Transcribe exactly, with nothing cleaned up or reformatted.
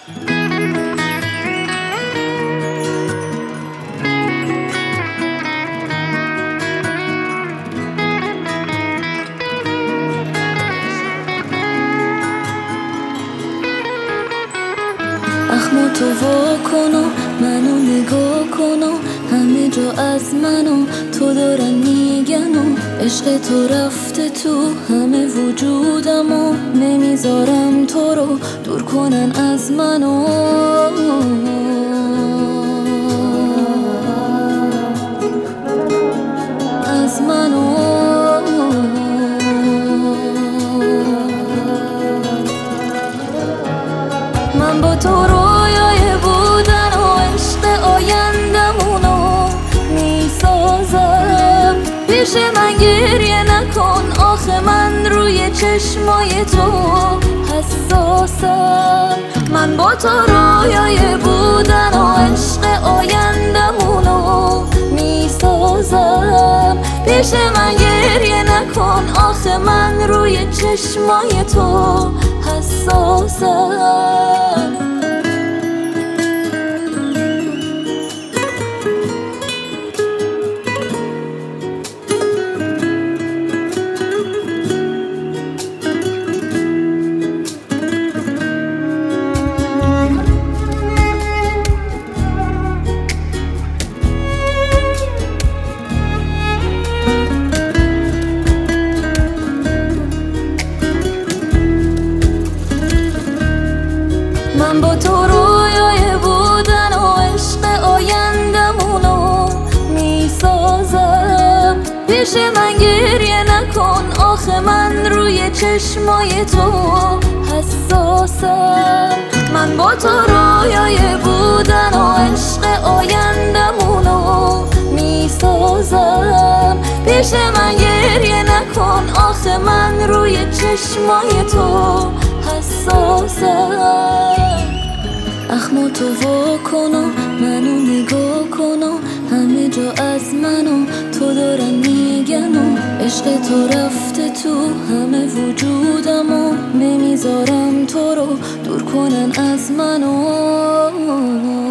اخماتو وا کن و منو نگاه کن و همه جا از منو تو دارن میگن و عشق تو رفته تو همه وجودم و نمیذارم تو رو دور کنن از منو. از منو من با تو رویای بودن و عشق آیندمونو میسازم. پیش من گریه نکن آخه من روی چشمای تو حساسم. من با تو رویای بودن و عشق آیندمونو میسازم. پیش من گریه نکن آخه من روی چشمای تو حساسم. من با تو رویای بودن و عشق آیندمونو میسازم. پیش من گریه نکن آخه من روی چشمای تو حساسم. من با تو رویای بودن و عشق آیندمونو میسازم. پیش من گریه نکن آخه من روی چشمای تو حساسم. اخماتو وا کن و منو نگاه کن و همه جا از منو تو دارن میگن و عشق تو رفته تو همه وجودم و نمیذارم تو رو دور کنن از منو.